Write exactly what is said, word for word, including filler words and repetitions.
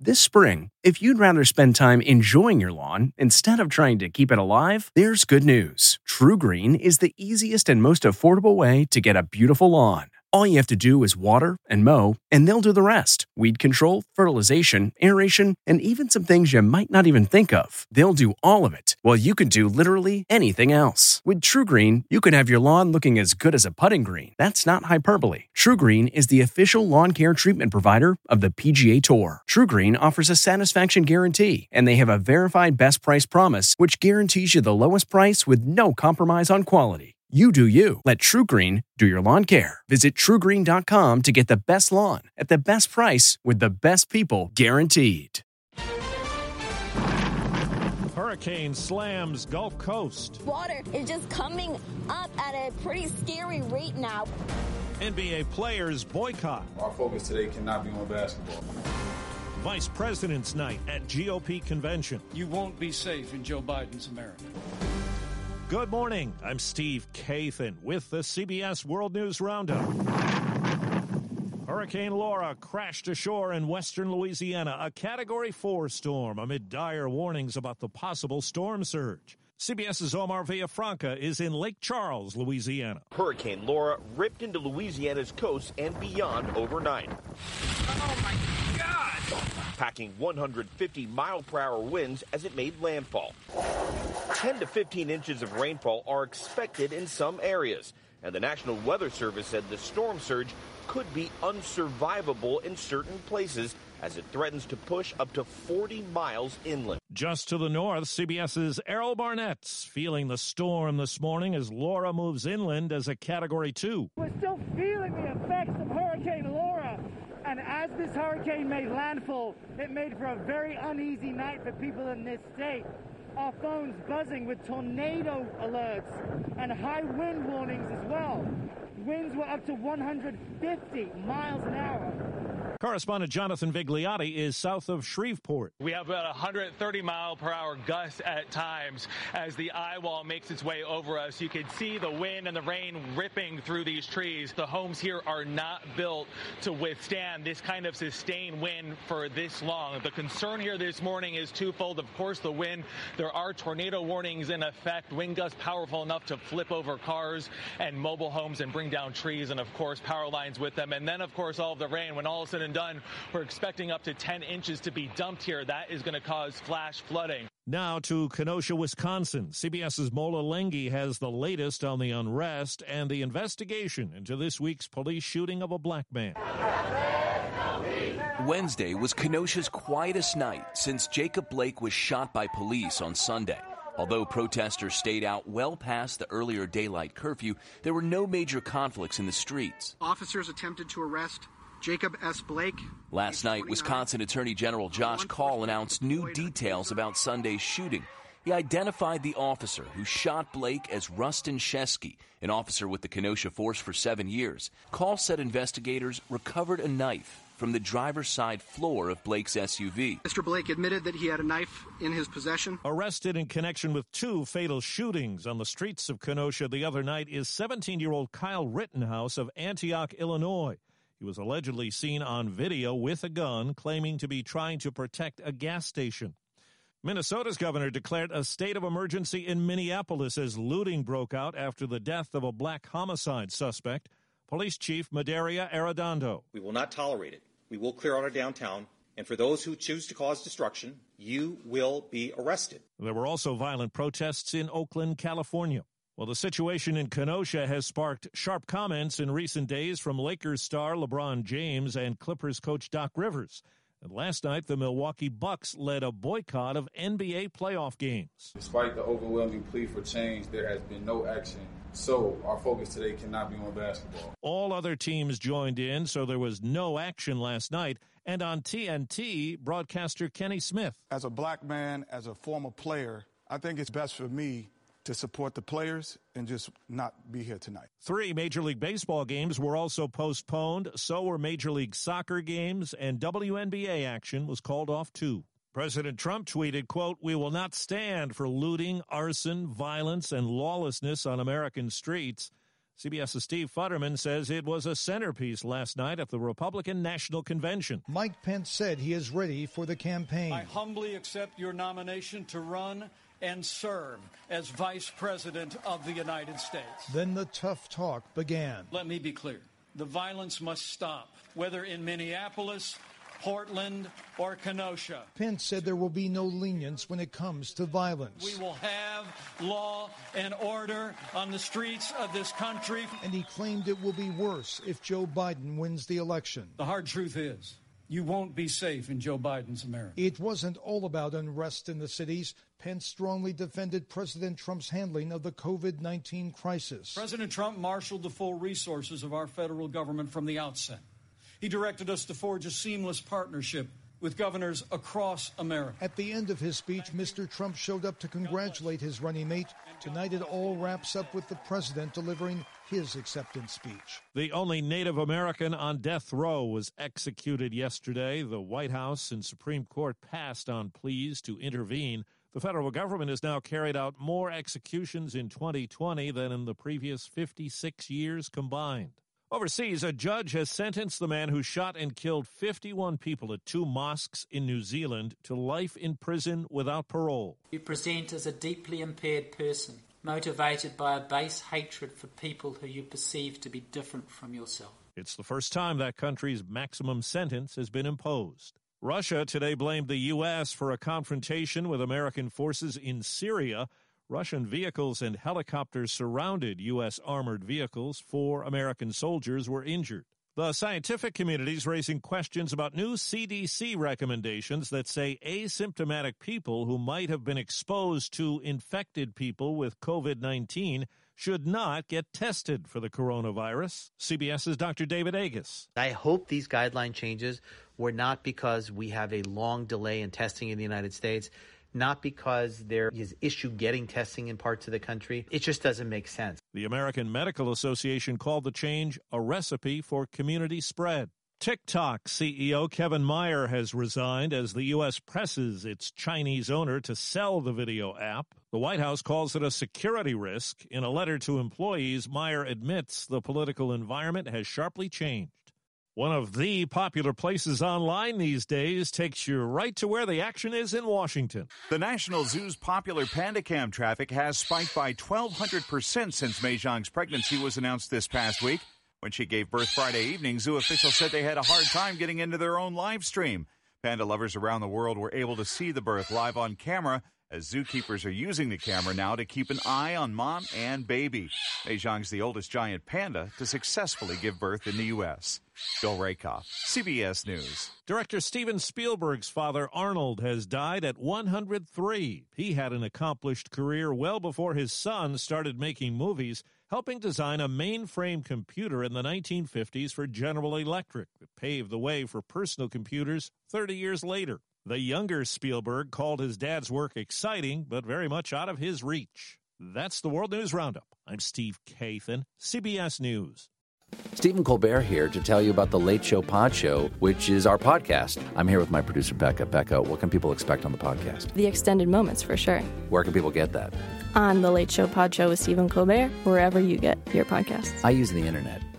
This spring, if you'd rather spend time enjoying your lawn instead of trying to keep it alive, there's good news. TruGreen is the easiest and most affordable way to get a beautiful lawn. All you have to do is water and mow, and they'll do the rest. Weed control, fertilization, aeration, and even some things you might not even think of. They'll do all of it, while you can do literally anything else. With TruGreen, you can have your lawn looking as good as a putting green. That's not hyperbole. TruGreen is the official lawn care treatment provider of the P G A Tour. TruGreen offers a satisfaction guarantee, and they have a verified best price promise, which guarantees you the lowest price with no compromise on quality. You do you. Let TruGreen do your lawn care. Visit True Green dot com to get the best lawn at the best price with the best people guaranteed. Hurricane slams Gulf Coast. Water is just coming up at a pretty scary rate now. N B A players boycott. Our focus today cannot be on basketball. Vice President's Night at G O P convention. You won't be safe in Joe Biden's America. Good morning. I'm Steve Kathan with the C B S World News Roundup. Hurricane Laura crashed ashore in western Louisiana, a Category four storm amid dire warnings about the possible storm surge. CBS's Omar Villafranca is in Lake Charles, Louisiana. Hurricane Laura ripped into Louisiana's coast and beyond overnight. Oh, my God! Packing one hundred fifty mile per hour winds as it made landfall. ten to fifteen inches of rainfall are expected in some areas, and the National Weather Service said the storm surge could be unsurvivable in certain places as it threatens to push up to forty miles inland. Just to the north, CBS's Errol Barnett's feeling the storm this morning as Laura moves inland as a Category two. We're still feeling the effects of Hurricane Laura. And as this hurricane made landfall, it made for a very uneasy night for people in this state. Our phones buzzing with tornado alerts and high wind warnings as well. Winds were up to one hundred fifty miles an hour. Correspondent Jonathan Vigliotti is south of Shreveport. We have about one hundred thirty mile per hour gusts at times as the eye wall makes its way over us. You can see the wind and the rain ripping through these trees. The homes here are not built to withstand this kind of sustained wind for this long. The concern here this morning is twofold. Of course, the wind. There are tornado warnings in effect. Wind gusts powerful enough to flip over cars and mobile homes and bring down trees and, of course, power lines with them. And then, of course, all of the rain. When all is said and done, we're expecting up to ten inches to be dumped here. That is going to cause flash flooding. Now to Kenosha, Wisconsin. CBS's Mola Lenghi has the latest on the unrest and the investigation into this week's police shooting of a black man. Wednesday was Kenosha's quietest night since Jacob Blake was shot by police on Sunday. Although protesters stayed out well past the earlier daylight curfew, there were no major conflicts in the streets. Officers attempted to arrest Jacob S. Blake. Last night, Wisconsin Attorney General Josh Kaul announced new details about Sunday's shooting. He identified the officer who shot Blake as Rustin Shesky, an officer with the Kenosha Force for seven years. Kaul said investigators recovered a knife from the driver's side floor of Blake's S U V. Mister Blake admitted that he had a knife in his possession. Arrested in connection with two fatal shootings on the streets of Kenosha the other night is seventeen-year-old Kyle Rittenhouse of Antioch, Illinois. He was allegedly seen on video with a gun, claiming to be trying to protect a gas station. Minnesota's governor declared a state of emergency in Minneapolis as looting broke out after the death of a black homicide suspect. Police Chief Madaria Arredondo. We will not tolerate it. We will clear out our downtown. And for those who choose to cause destruction, you will be arrested. There were also violent protests in Oakland, California. Well, the situation in Kenosha has sparked sharp comments in recent days from Lakers star LeBron James and Clippers coach Doc Rivers. And last night, the Milwaukee Bucks led a boycott of N B A playoff games. Despite the overwhelming plea for change, there has been no action. So our focus today cannot be on basketball. All other teams joined in, so there was no action last night. And on T N T, broadcaster Kenny Smith. As a black man, as a former player, I think it's best for me to support the players and just not be here tonight. Three Major League Baseball games were also postponed. So were Major League Soccer games, and W N B A action was called off too. President Trump tweeted, quote, "We will not stand for looting, arson, violence, and lawlessness on American streets." CBS's Steve Futterman says it was a centerpiece last night at the Republican National Convention. Mike Pence said he is ready for the campaign. I humbly accept your nomination to run and serve as Vice President of the United States. Then the tough talk began. Let me be clear. The violence must stop, whether in Minneapolis, Portland, or Kenosha. Pence said there will be no lenience when it comes to violence. We will have law and order on the streets of this country. And he claimed it will be worse if Joe Biden wins the election. The hard truth is, you won't be safe in Joe Biden's America. It wasn't all about unrest in the cities. Pence strongly defended President Trump's handling of the COVID nineteen crisis. President Trump marshaled the full resources of our federal government from the outset. He directed us to forge a seamless partnership with governors across America. At the end of his speech, Mister Trump showed up to congratulate his running mate. Tonight it all wraps up with the president delivering his acceptance speech. The only Native American on death row was executed yesterday. The White House and Supreme Court passed on pleas to intervene. The federal government has now carried out more executions in twenty twenty than in the previous fifty-six years combined. Overseas, a judge has sentenced the man who shot and killed fifty-one people at two mosques in New Zealand to life in prison without parole. You present as a deeply impaired person, motivated by a base hatred for people who you perceive to be different from yourself. It's the first time that country's maximum sentence has been imposed. Russia today blamed the U S for a confrontation with American forces in Syria. Russian vehicles and helicopters surrounded U S armored vehicles. Four American soldiers were injured. The scientific community is raising questions about new C D C recommendations that say asymptomatic people who might have been exposed to infected people with COVID nineteen should not get tested for the coronavirus. CBS's Doctor David Agus. I hope these guideline changes were not because we have a long delay in testing in the United States, not because there is issue getting testing in parts of the country. It just doesn't make sense. The American Medical Association called the change a recipe for community spread. TikTok C E O Kevin Mayer has resigned as the U S presses its Chinese owner to sell the video app. The White House calls it a security risk. In a letter to employees, Mayer admits the political environment has sharply changed. One of the popular places online these days takes you right to where the action is in Washington. The National Zoo's popular panda cam traffic has spiked by twelve hundred percent since Mei Zhang's pregnancy was announced this past week. When she gave birth Friday evening, zoo officials said they had a hard time getting into their own live stream. Panda lovers around the world were able to see the birth live on camera, as zookeepers are using the camera now to keep an eye on mom and baby. Mei Zhang's the oldest giant panda to successfully give birth in the U S Bill Rakoff, C B S News. Director Steven Spielberg's father, Arnold, has died at one hundred three. He had an accomplished career well before his son started making movies, helping design a mainframe computer in the nineteen fifties for General Electric that paved the way for personal computers thirty years later. The younger Spielberg called his dad's work exciting, but very much out of his reach. That's the World News Roundup. I'm Steve Kathan, C B S News. Stephen Colbert here to tell you about the Late Show Pod Show, which is our podcast. I'm here with my producer, Becca. Becca, what can people expect on the podcast? The extended moments, for sure. Where can people get that? On the Late Show Pod Show with Stephen Colbert, wherever you get your podcasts. I use the internet.